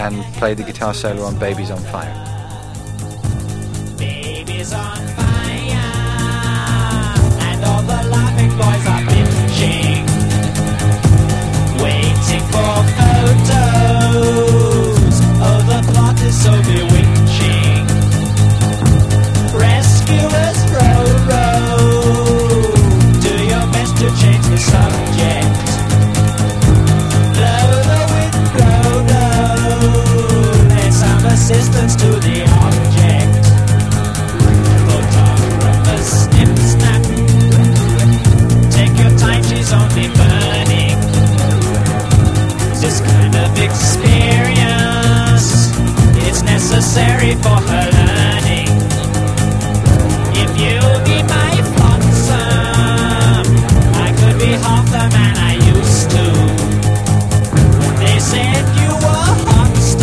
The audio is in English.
and played the guitar solo on Baby's on Fire. Baby's on fire, and all the laughing boys are bitching, waiting for photos. Oh, the plot is so bewitching. Rescuers row, row, do your best to change the subject. Blow the wind, blow, blow, and some assistance to the object. Photographer snip, snap, take your time, she's only burning. This kind of experience, it's necessary for her